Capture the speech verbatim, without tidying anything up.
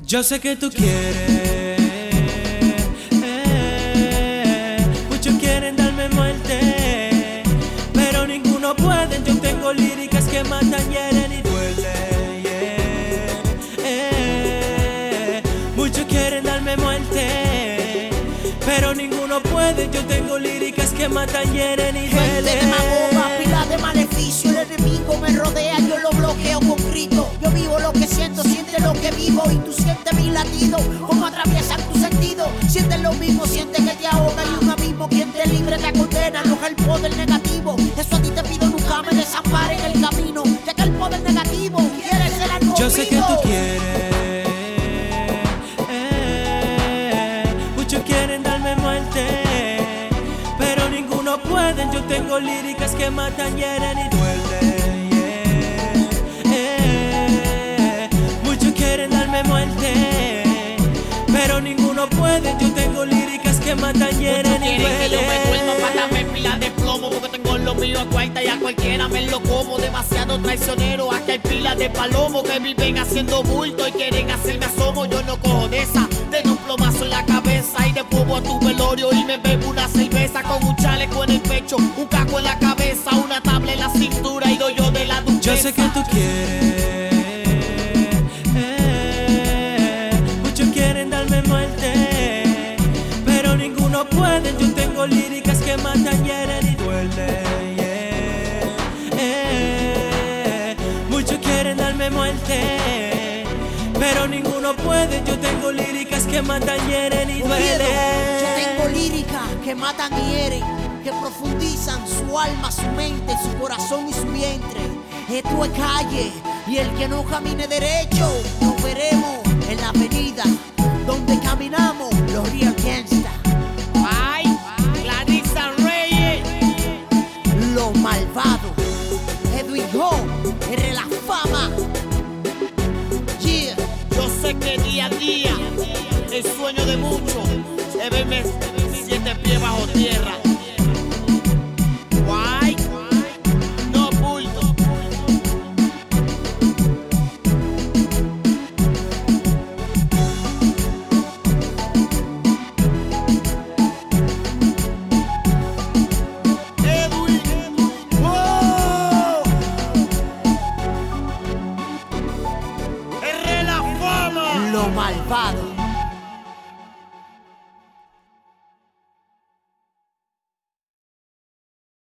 Yo sé que tú quieres, eh, muchos quieren darme muerte, pero ninguno puede. Yo tengo líricas que matan, hieren y duelen, yeah, eh, muchos quieren darme muerte, pero ninguno puede. Yo tengo líricas que matan, hieren y duelen. Gente demagoga, pila de maleficio. El enemigo me rodea, yo lo bloqueo con grito. Yo vivo lo que siento, siente lo que vivo. Y tú sientes mi latido, como atraviesan tu sentido. Sientes lo mismo, sientes que te ahoga. Y un abismo, quien te libre te condena. No es el poder negativo, eso a ti te pido, nunca me desampare en el camino. Ya que el poder negativo quiere ser algo. Yo sé que tú quieres, eh, muchos quieren darme muerte, pero ninguno puede. Yo tengo líricas que matan, hieren y duelen, yeah, eh, muchos quieren darme muerte, pero ninguno puede. Yo tengo líricas que matan, hieren y duelen. Que yo me duerma para darme pila de plomo, porque tengo lo mío a cuarta y a cualquiera me lo como. Demasiado traicionero, aquí hay pilas de palomos que viven haciendo bulto y quieren hacerme asomo. Yo no cojo de esa, tengo un plomazo en la cabeza y después voy a tu velorio y me bebo una cerveza con un chaleco en el pecho, un caco en la cabeza, una tabla en la cintura y doy yo de la duquesa. Yo sé que tú quieres, eh, muchos quieren darme muerte, pero ninguno puede. Yo tengo líricas que matan, hieren y duelen, yeah, eh, muchos quieren darme muerte, pero ninguno puede. Yo tengo líricas que matan, hieren y duelen. Yo tengo líricas que matan y hieren, que profundizan su alma, su mente, su corazón y su vientre. Esto es calle, y el que no camine derecho, nos veremos en la avenida donde caminamos los real gangsta. Ay, Clarissa Reyes, Los malvados, Edwin Go, R la fama. Yeah. yo sé que día a día el sueño de muchos es verme siete pies bajo tierra. Guay, no bulto. Edwin, wow. R la fama. Los malvados.